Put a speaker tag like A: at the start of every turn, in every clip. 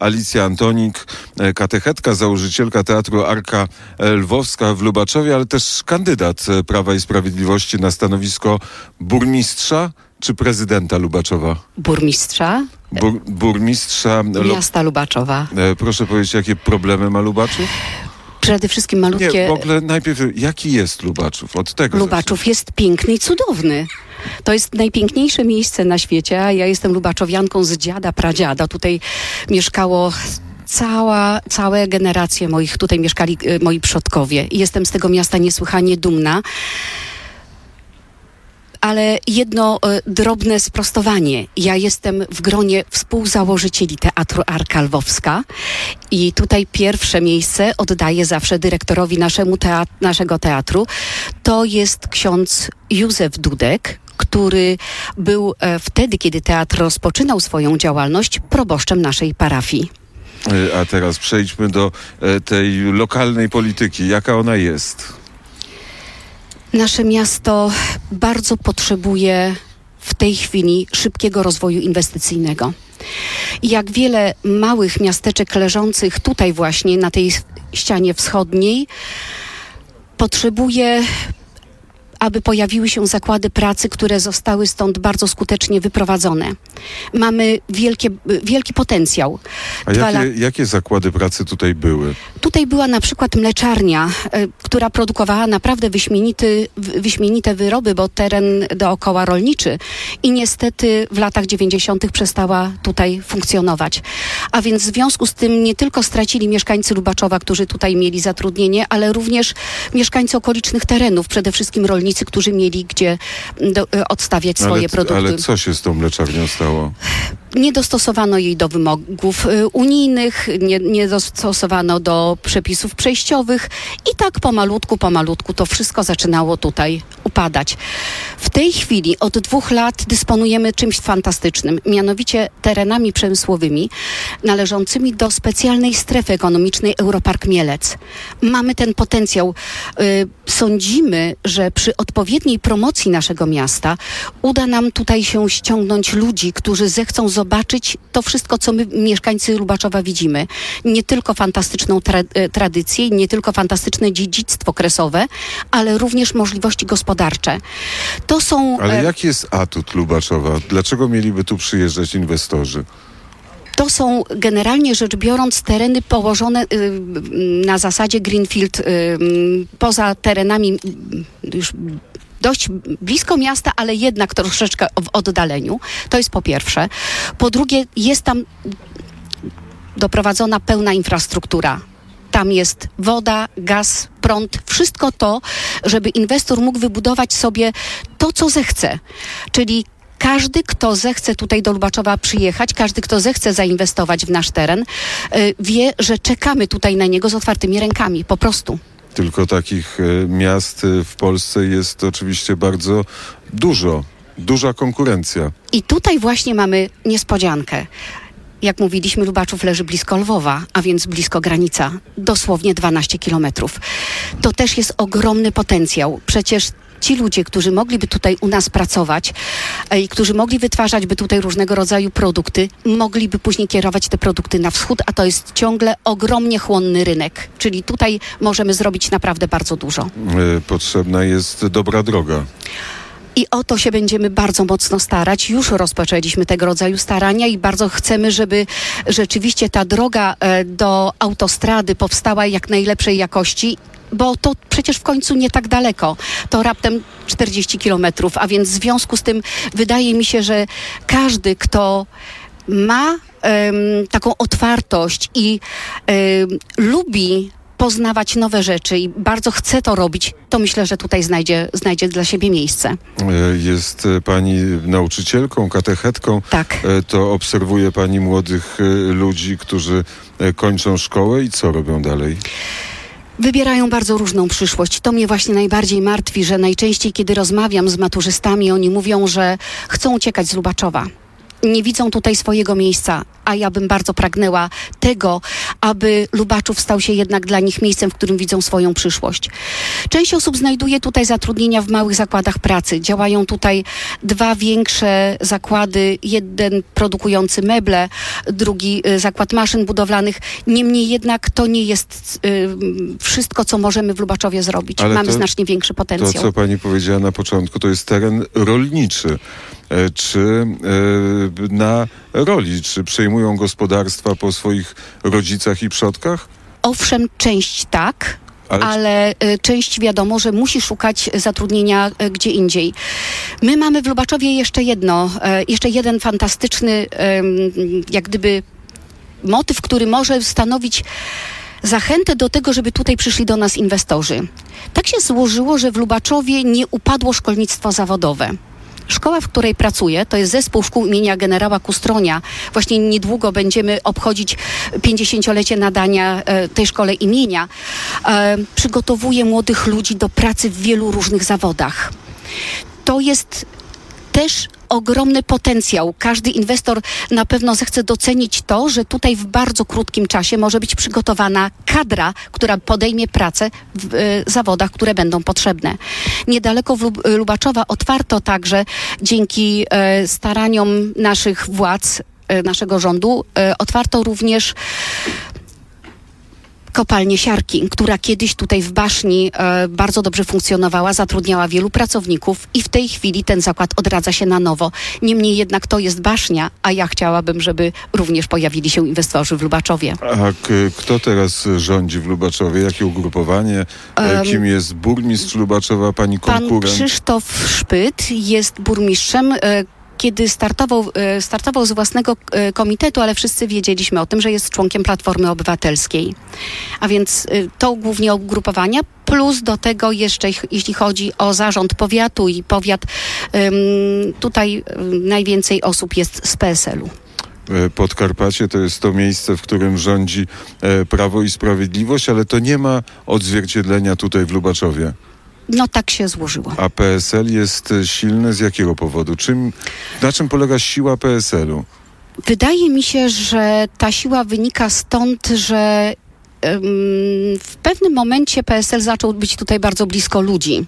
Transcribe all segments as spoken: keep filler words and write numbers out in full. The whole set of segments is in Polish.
A: Alicja Antonik, katechetka, założycielka Teatru Arka Lwowska w Lubaczowie, ale też kandydat Prawa i Sprawiedliwości na stanowisko burmistrza czy prezydenta Lubaczowa?
B: Burmistrza.
A: Bur, burmistrza
B: Miasta Lubaczowa.
A: Proszę powiedzieć, jakie problemy ma Lubaczów?
B: Przede wszystkim malutkie...
A: Nie, w ogóle najpierw, jaki jest Lubaczów? Od tego
B: Lubaczów
A: zacznę.
B: jest piękny i cudowny. To jest najpiękniejsze miejsce na świecie, a ja jestem lubaczowianką z dziada, pradziada. Tutaj mieszkało cała, całe generacje moich, tutaj mieszkali y, moi przodkowie. I jestem z tego miasta niesłychanie dumna. Ale jedno y, drobne sprostowanie. Ja jestem w gronie współzałożycieli Teatru Arka Lwowska i tutaj pierwsze miejsce oddaję zawsze dyrektorowi naszemu teat- naszego teatru. To jest ksiądz Józef Dudek, który był e, wtedy, kiedy teatr rozpoczynał swoją działalność, proboszczem naszej parafii.
A: A teraz przejdźmy do e, tej lokalnej polityki. Jaka ona jest?
B: Nasze miasto bardzo potrzebuje w tej chwili szybkiego rozwoju inwestycyjnego. I jak wiele małych miasteczek leżących tutaj właśnie na tej ścianie wschodniej potrzebuje, aby pojawiły się zakłady pracy, które zostały stąd bardzo skutecznie wyprowadzone. Mamy wielkie, wielki potencjał.
A: A
B: Dwa
A: jakie,
B: la-
A: jakie zakłady pracy tutaj były?
B: Tutaj była na przykład mleczarnia, y, która produkowała naprawdę wyśmienity, w- wyśmienite wyroby, bo teren dookoła rolniczy i niestety w latach dziewięćdziesiątych przestała tutaj funkcjonować. A więc w związku z tym nie tylko stracili mieszkańcy Lubaczowa, którzy tutaj mieli zatrudnienie, ale również mieszkańcy okolicznych terenów, przede wszystkim rolnicy, którzy mieli gdzie do, y, odstawiać swoje
A: ale,
B: produkty.
A: ale co się z tą mleczarnią stało?
B: Nie dostosowano jej do wymogów y, unijnych, nie, nie dostosowano do przepisów przejściowych i tak pomalutku, pomalutku to wszystko zaczynało tutaj upadać. W tej chwili od dwóch lat dysponujemy czymś fantastycznym, mianowicie terenami przemysłowymi należącymi do specjalnej strefy ekonomicznej Europark Mielec. Mamy ten potencjał. Y, sądzimy, że przy odpowiedniej promocji naszego miasta uda nam tutaj się ściągnąć ludzi, którzy zechcą zobaczyć to wszystko, co my, mieszkańcy Lubaczowa, widzimy. Nie tylko fantastyczną tra- tradycję, nie tylko fantastyczne dziedzictwo kresowe, ale również możliwości gospodarcze. To są...
A: Ale
B: e,
A: jaki jest atut Lubaczowa? Dlaczego mieliby tu przyjeżdżać inwestorzy?
B: To są generalnie rzecz biorąc tereny położone y, na zasadzie greenfield y, poza terenami y, już dość blisko miasta, ale jednak troszeczkę w oddaleniu. To jest po pierwsze. Po drugie, jest tam doprowadzona pełna infrastruktura. Tam jest woda, gaz, prąd, wszystko to, żeby inwestor mógł wybudować sobie to, co zechce. Czyli każdy, kto zechce tutaj do Lubaczowa przyjechać, każdy, kto zechce zainwestować w nasz teren, y, wie, że czekamy tutaj na niego z otwartymi rękami, po prostu.
A: Tylko takich e, miast e, w Polsce jest oczywiście bardzo dużo. Duża konkurencja.
B: I tutaj właśnie mamy niespodziankę. Jak mówiliśmy, Lubaczów leży blisko Lwowa, a więc blisko granica, dosłownie dwanaście kilometrów. To też jest ogromny potencjał. Przecież ci ludzie, którzy mogliby tutaj u nas pracować e, i którzy mogli wytwarzać by tutaj różnego rodzaju produkty, mogliby później kierować te produkty na wschód, a to jest ciągle ogromnie chłonny rynek. Czyli tutaj możemy zrobić naprawdę bardzo dużo.
A: E, Potrzebna jest dobra droga.
B: I o to się będziemy bardzo mocno starać. Już rozpoczęliśmy tego rodzaju starania i bardzo chcemy, żeby rzeczywiście ta droga e, do autostrady powstała jak najlepszej jakości, bo to przecież w końcu nie tak daleko. To raptem czterdzieści kilometrów, a więc w związku z tym wydaje mi się, że każdy, kto ma em, taką otwartość i em, lubi poznawać nowe rzeczy i bardzo chce to robić, to myślę, że tutaj znajdzie, znajdzie dla siebie miejsce.
A: E, Jest e, pani nauczycielką, katechetką.
B: Tak.
A: E, To obserwuje pani młodych e, ludzi, którzy e, kończą szkołę i co robią dalej?
B: Wybierają bardzo różną przyszłość. To mnie właśnie najbardziej martwi, że najczęściej, kiedy rozmawiam z maturzystami, oni mówią, że chcą uciekać z Lubaczowa. nie widzą tutaj swojego miejsca, a ja bym bardzo pragnęła tego, aby Lubaczów stał się jednak dla nich miejscem, w którym widzą swoją przyszłość. Część osób znajduje tutaj zatrudnienia w małych zakładach pracy. Działają tutaj dwa większe zakłady, jeden produkujący meble, drugi y, zakład maszyn budowlanych. Niemniej jednak to nie jest y, wszystko, co możemy w Lubaczowie zrobić.
A: Ale
B: Mamy
A: to,
B: znacznie większy potencjał.
A: To, co pani powiedziała na początku, to jest teren rolniczy. Czy e, na roli, czy przejmują gospodarstwa po swoich rodzicach i przodkach?
B: Owszem, część tak, ale, ale y, część wiadomo, że musi szukać zatrudnienia y, gdzie indziej. My mamy w Lubaczowie jeszcze jedno, y, jeszcze jeden fantastyczny, y, jak gdyby motyw, który może stanowić zachętę do tego, żeby tutaj przyszli do nas inwestorzy. Tak się złożyło, że w Lubaczowie nie upadło szkolnictwo zawodowe. Szkoła, w której pracuję, to jest zespół szkół imienia generała Kustronia. Właśnie niedługo będziemy obchodzić pięćdziesięciolecie nadania e, tej szkole imienia. E, przygotowuje młodych ludzi do pracy w wielu różnych zawodach. To jest też ogromny potencjał. Każdy inwestor na pewno zechce docenić to, że tutaj w bardzo krótkim czasie może być przygotowana kadra, która podejmie pracę w y, zawodach, które będą potrzebne. Niedaleko w Lub- Lubaczowa otwarto także dzięki y, staraniom naszych władz, y, naszego rządu, y, otwarto również kopalnię siarki, która kiedyś tutaj w Baszni e, bardzo dobrze funkcjonowała, zatrudniała wielu pracowników i w tej chwili ten zakład odradza się na nowo. Niemniej jednak to jest Basznia, a ja chciałabym, żeby również pojawili się inwestorzy w Lubaczowie.
A: A k- kto teraz rządzi w Lubaczowie? Jakie ugrupowanie? Um, Kim jest burmistrz Lubaczowa, pani konkurent?
B: Pan Krzysztof Szpyt jest burmistrzem, e, kiedy startował, startował z własnego komitetu, ale wszyscy wiedzieliśmy o tym, że jest członkiem Platformy Obywatelskiej. A więc to głównie ugrupowania, plus do tego jeszcze, jeśli chodzi o zarząd powiatu i powiat, tutaj najwięcej osób jest z P S L u.
A: Podkarpacie to jest to miejsce, w którym rządzi Prawo i Sprawiedliwość, ale to nie ma odzwierciedlenia tutaj w Lubaczowie.
B: No tak się złożyło.
A: A P S L jest silny z jakiego powodu? Czym, na czym polega siła P S L u?
B: Wydaje mi się, że ta siła wynika stąd, że um, w pewnym momencie P S L zaczął być tutaj bardzo blisko ludzi.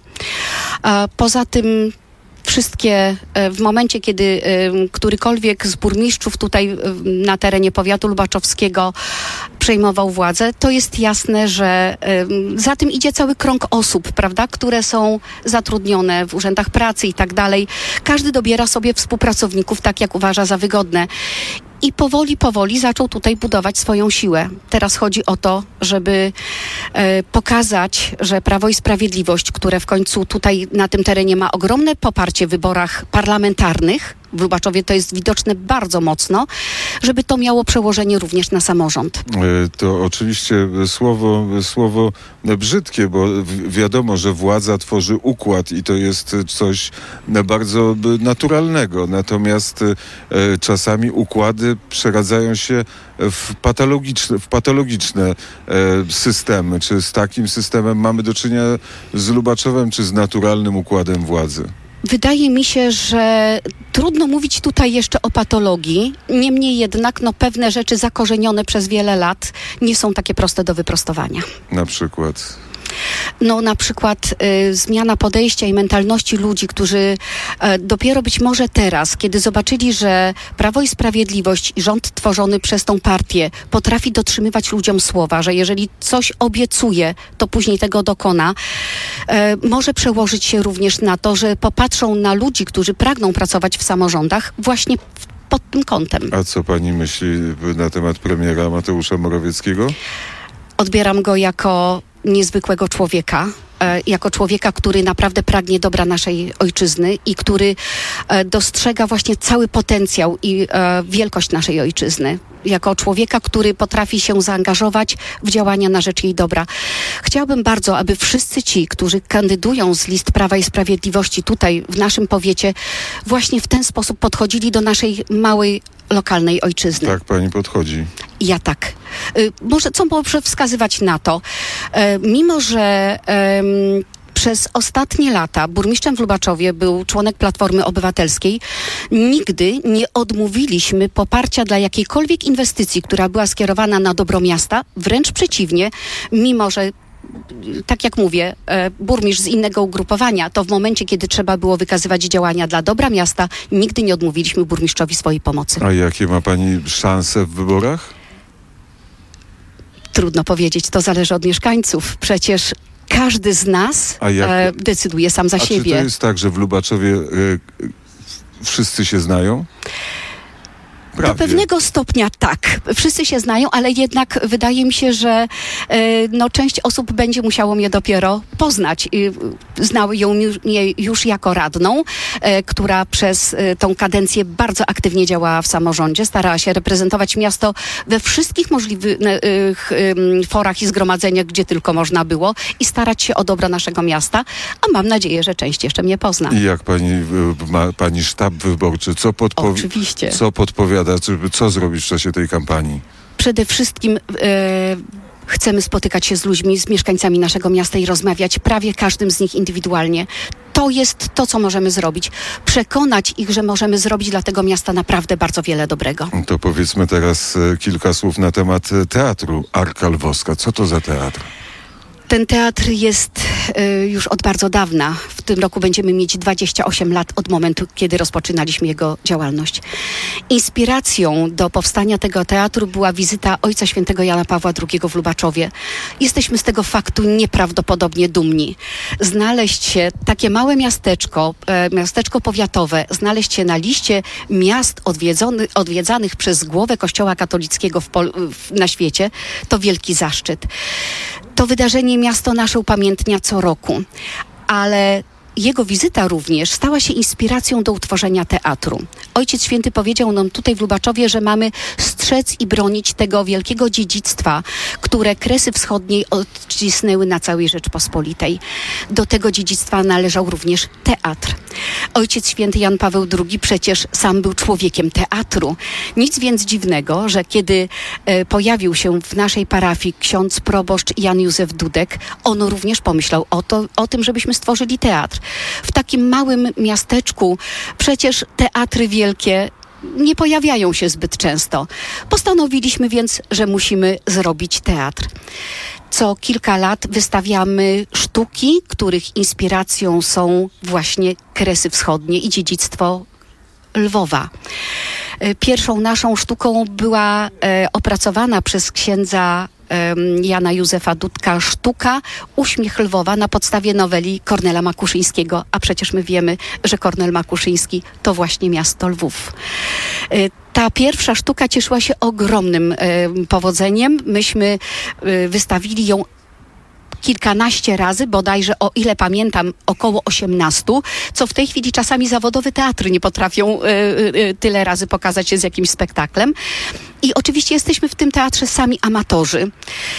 B: A poza tym wszystkie, w momencie, kiedy którykolwiek z burmistrzów tutaj na terenie powiatu lubaczowskiego przejmował władzę, to jest jasne, że za tym idzie cały krąg osób, prawda, które są zatrudnione w urzędach pracy i tak dalej. Każdy dobiera sobie współpracowników tak, jak uważa za wygodne. I powoli, powoli zaczął tutaj budować swoją siłę. Teraz chodzi o to, żeby e, pokazać, że Prawo i Sprawiedliwość, które w końcu tutaj na tym terenie ma ogromne poparcie w wyborach parlamentarnych, w Lubaczowie to jest widoczne bardzo mocno, żeby to miało przełożenie również na samorząd.
A: To oczywiście słowo, słowo brzydkie, bo wiadomo, że władza tworzy układ i to jest coś bardzo naturalnego. Natomiast czasami układy przeradzają się w patologiczne, w patologiczne systemy. Czy z takim systemem mamy do czynienia z Lubaczowem, czy z naturalnym układem władzy?
B: Wydaje mi się, że trudno mówić tutaj jeszcze o patologii, niemniej jednak no, pewne rzeczy zakorzenione przez wiele lat nie są takie proste do wyprostowania.
A: Na przykład?
B: No na przykład y, zmiana podejścia i mentalności ludzi, którzy y, dopiero być może teraz, kiedy zobaczyli, że Prawo i Sprawiedliwość i rząd tworzony przez tą partię potrafi dotrzymywać ludziom słowa, że jeżeli coś obiecuje, to później tego dokona, y, może przełożyć się również na to, że popatrzą na ludzi, którzy pragną pracować w samorządach właśnie w, pod tym kątem.
A: A co pani myśli na temat premiera Mateusza Morawieckiego?
B: Odbieram go jako niezwykłego człowieka, e, jako człowieka, który naprawdę pragnie dobra naszej ojczyzny i który e, dostrzega właśnie cały potencjał i e, wielkość naszej ojczyzny. Jako człowieka, który potrafi się zaangażować w działania na rzecz jej dobra. Chciałabym bardzo, aby wszyscy ci, którzy kandydują z list Prawa i Sprawiedliwości tutaj w naszym powiecie, właśnie w ten sposób podchodzili do naszej małej, lokalnej ojczyzny.
A: Tak pani podchodzi.
B: Ja tak. Y, może co może wskazywać na to? Y, mimo, że y, przez ostatnie lata burmistrzem w Lubaczowie był członek Platformy Obywatelskiej. Nigdy nie odmówiliśmy poparcia dla jakiejkolwiek inwestycji, która była skierowana na dobro miasta. Wręcz przeciwnie, mimo że tak jak mówię, e, burmistrz z innego ugrupowania, to w momencie, kiedy trzeba było wykazywać działania dla dobra miasta, nigdy nie odmówiliśmy burmistrzowi swojej pomocy.
A: A jakie ma pani szanse w wyborach?
B: Trudno powiedzieć, to zależy od mieszkańców. Przecież każdy z nas
A: jak,
B: e, decyduje sam za
A: a
B: siebie.
A: Czy to jest tak, że w Lubaczowie e, wszyscy się znają? Prawie.
B: Do pewnego stopnia tak. Wszyscy się znają, ale jednak wydaje mi się, że e, no, część osób będzie musiało mnie dopiero poznać. E, znały ją mnie już jako radną, e, która przez e, tą kadencję bardzo aktywnie działała w samorządzie. Starała się reprezentować miasto we wszystkich możliwych e, e, forach i zgromadzeniach, gdzie tylko można było i starać się o dobro naszego miasta, a mam nadzieję, że część jeszcze mnie pozna.
A: I jak pani ma pani sztab wyborczy? Co, podpowi-
B: Oczywiście.
A: co podpowiada? Co zrobić w czasie tej kampanii?
B: Przede wszystkim e, chcemy spotykać się z ludźmi, z mieszkańcami naszego miasta i rozmawiać prawie każdym z nich indywidualnie. To jest to, co możemy zrobić. Przekonać ich, że możemy zrobić dla tego miasta naprawdę bardzo wiele dobrego.
A: To powiedzmy teraz e, kilka słów na temat teatru Arka Lwowska. Co to za teatr?
B: Ten teatr jest y, już od bardzo dawna. W tym roku będziemy mieć dwadzieścia osiem lat od momentu, kiedy rozpoczynaliśmy jego działalność. Inspiracją do powstania tego teatru była wizyta Ojca Świętego Jana Pawła drugiego w Lubaczowie. Jesteśmy z tego faktu nieprawdopodobnie dumni. Znaleźć się, takie małe miasteczko, e, miasteczko powiatowe, znaleźć się na liście miast odwiedzony, odwiedzanych przez głowę Kościoła katolickiego w Pol- w, na świecie, to wielki zaszczyt. To wydarzenie miasto nasze upamiętnia co roku, ale jego wizyta również stała się inspiracją do utworzenia teatru. Ojciec Święty powiedział nam tutaj w Lubaczowie, że mamy strzec i bronić tego wielkiego dziedzictwa, które Kresy Wschodniej odcisnęły na całej Rzeczpospolitej. Do tego dziedzictwa należał również teatr. Ojciec Święty Jan Paweł drugi przecież sam był człowiekiem teatru. Nic więc dziwnego, że kiedy e, pojawił się w naszej parafii ksiądz proboszcz Jan Józef Dudek, on również pomyślał o, to, o tym, żebyśmy stworzyli teatr. W takim małym miasteczku przecież teatry wielkie nie pojawiają się zbyt często. Postanowiliśmy więc, że musimy zrobić teatr. Co kilka lat wystawiamy sztuki, których inspiracją są właśnie Kresy Wschodnie i dziedzictwo Lwowa. Pierwszą naszą sztuką była e, opracowana przez księdza e, Jana Józefa Dudka sztuka Uśmiech Lwowa na podstawie noweli Kornela Makuszyńskiego, a przecież my wiemy, że Kornel Makuszyński to właśnie miasto Lwów. E, Ta pierwsza sztuka cieszyła się ogromnym e, powodzeniem. Myśmy e, wystawili ją kilkanaście razy, bodajże o ile pamiętam około osiemnastu, co w tej chwili czasami zawodowe teatry nie potrafią y, y, tyle razy pokazać się z jakimś spektaklem. I oczywiście jesteśmy w tym teatrze sami amatorzy. Y,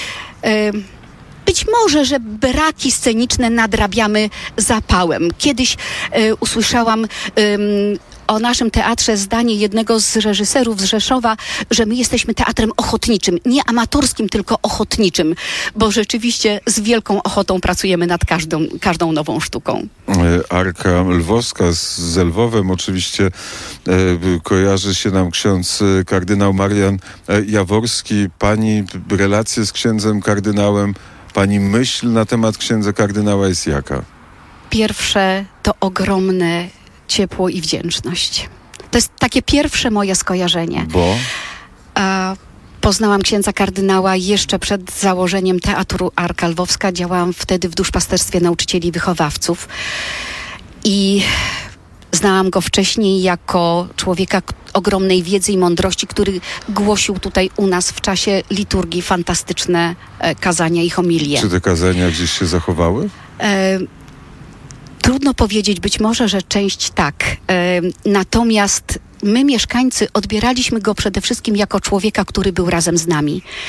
B: Być może, że braki sceniczne nadrabiamy zapałem. Kiedyś y, usłyszałam y, o naszym teatrze zdanie jednego z reżyserów z Rzeszowa, że my jesteśmy teatrem ochotniczym. Nie amatorskim, tylko ochotniczym. Bo rzeczywiście z wielką ochotą pracujemy nad każdą, każdą nową sztuką.
A: Arka Lwowska z, z Lwowem oczywiście e, kojarzy się nam ksiądz kardynał Marian Jaworski. Pani relacje z księdzem kardynałem, pani myśl na temat księdza kardynała jest jaka?
B: Pierwsze to ogromne ciepło i wdzięczność. To jest takie pierwsze moje skojarzenie.
A: Bo?
B: A, poznałam księdza kardynała jeszcze przed założeniem Teatru Arka Lwowska. Działałam wtedy w duszpasterstwie nauczycieli i wychowawców. I znałam go wcześniej jako człowieka ogromnej wiedzy i mądrości, który głosił tutaj u nas w czasie liturgii fantastyczne e, kazania i homilie.
A: Czy te kazania gdzieś się zachowały?
B: E, Trudno powiedzieć, być może, że część tak. E, natomiast my, mieszkańcy, odbieraliśmy go przede wszystkim jako człowieka, który był razem z nami.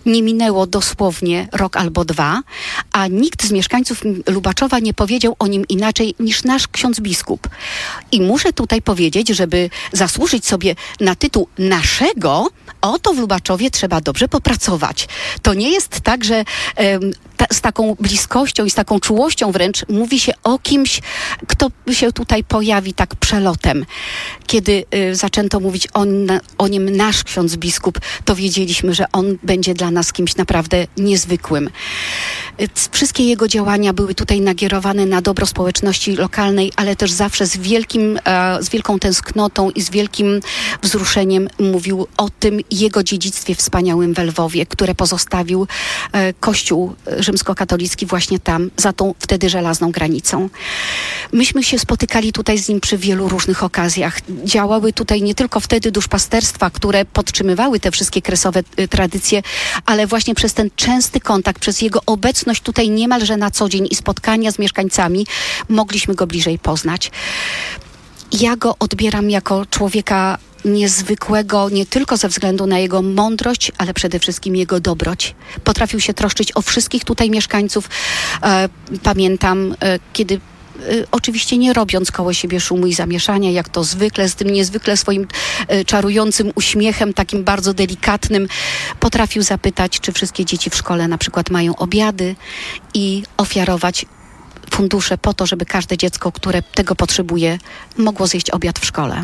B: Nie minęło dosłownie rok albo dwa, a nikt z mieszkańców Lubaczowa nie powiedział o nim inaczej niż nasz ksiądz biskup. I muszę tutaj powiedzieć, żeby zasłużyć sobie na tytuł naszego, o to w Lubaczowie trzeba dobrze popracować. To nie jest tak, że em, ta, z taką bliskością i z taką czułością wręcz mówi się o kimś, kto się tutaj pojawi tak przelotem. Kiedy y, zaczęto mówić o, na, o nim nasz ksiądz biskup, to wiedzieliśmy, że on będzie dla nas kimś naprawdę niezwykłym. Y, wszystkie jego działania były tutaj nakierowane na dobro społeczności lokalnej, ale też zawsze z wielkim, e, z wielką tęsknotą i z wielkim wzruszeniem mówił o tym jego dziedzictwie wspaniałym w Lwowie, które pozostawił e, Kościół rzymskokatolicki właśnie tam, za tą wtedy żelazną granicą. Myśmy się spotykali tutaj z nim przy wielu różnych okazjach. Działały tutaj nie tylko wtedy duszpasterstwa, które podtrzymywały te wszystkie kresowe y, tradycje, ale właśnie przez ten częsty kontakt, przez jego obecność tutaj niemalże na co dzień i spotkania z mieszkańcami mogliśmy go bliżej poznać. Ja go odbieram jako człowieka niezwykłego nie tylko ze względu na jego mądrość, ale przede wszystkim jego dobroć. Potrafił się troszczyć o wszystkich tutaj mieszkańców. E, pamiętam, e, kiedy e, oczywiście nie robiąc koło siebie szumu i zamieszania, jak to zwykle, z tym niezwykle swoim e, czarującym uśmiechem, takim bardzo delikatnym, potrafił zapytać, czy wszystkie dzieci w szkole na przykład mają obiady i ofiarować fundusze po to, żeby każde dziecko, które tego potrzebuje, mogło zjeść obiad w szkole.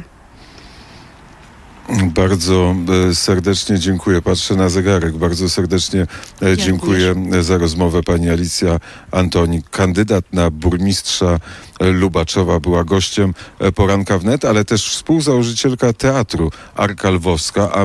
A: Bardzo e, serdecznie dziękuję. Patrzę na zegarek. Bardzo serdecznie e, dziękuję
B: Ja
A: za rozmowę. Pani Alicja Antonik, kandydat na burmistrza e, Lubaczowa, była gościem e, Poranka Wnet, ale też współzałożycielka teatru Arka Lwowska. A